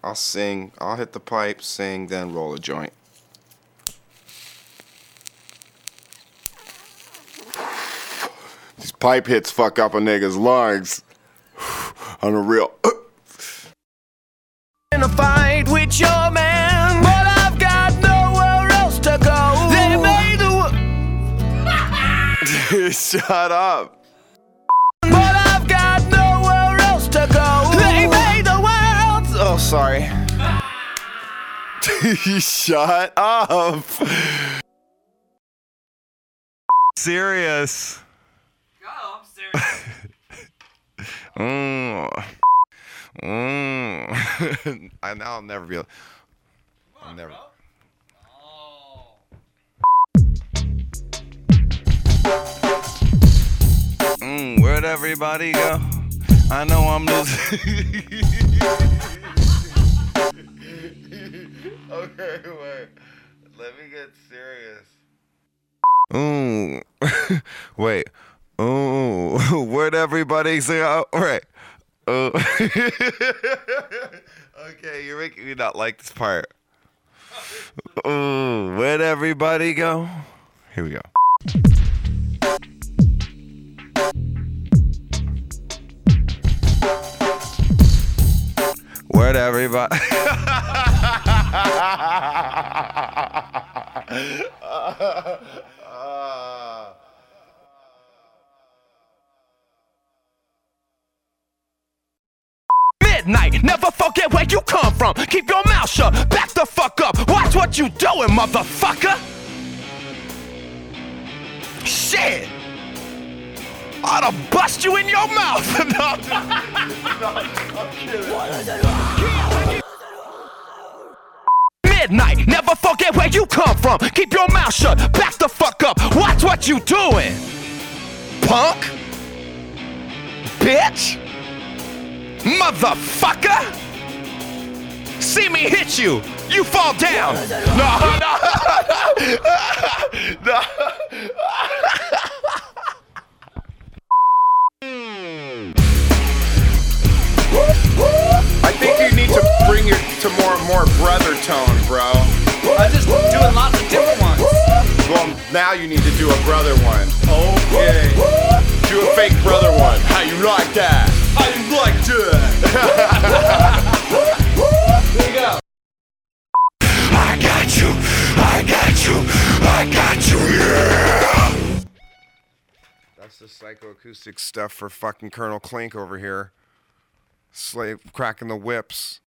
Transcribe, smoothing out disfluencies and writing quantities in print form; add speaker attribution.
Speaker 1: I'll sing. I'll hit the pipe, sing, then roll a joint. These pipe hits fuck up a nigga's lungs. On the real.
Speaker 2: In a fight with your man, but I've got nowhere else to go. They made the
Speaker 1: Shut up.
Speaker 2: But I've got nowhere else to go. They made the world. Oh, sorry.
Speaker 1: Shut up.
Speaker 3: Serious.
Speaker 4: Oh, I'm serious.
Speaker 1: I'll never be able. I'll never.
Speaker 3: Where'd everybody go? I know I'm losing.
Speaker 1: Okay, wait. Let me get serious.
Speaker 3: Wait. Where'd everybody go? Right. Okay, you're making me not like this part. Where'd everybody go? Here we go. Where'd everybody?
Speaker 2: Midnight, never forget where you come from. Keep your mouth shut, back the fuck up. Watch what you doing, motherfucker. Shit. I oughta bust you in your mouth. Midnight, never forget where you come from. Keep your mouth shut, back the fuck up. Watch what you doing, punk. Bitch. Motherfucker. See me hit you, you fall down. No.
Speaker 1: I think you need to bring it to more brother tone, bro.
Speaker 4: I'm just doing lots of different ones.
Speaker 1: Well, now you need to do a brother one.
Speaker 4: Okay.
Speaker 1: Do a fake brother one. How you like that?
Speaker 4: How you like that? Here you go.
Speaker 2: I got you, I got you, I got you, yeah!
Speaker 1: That's the psychoacoustic stuff for fucking Colonel Clink over here. Slave cracking the whips.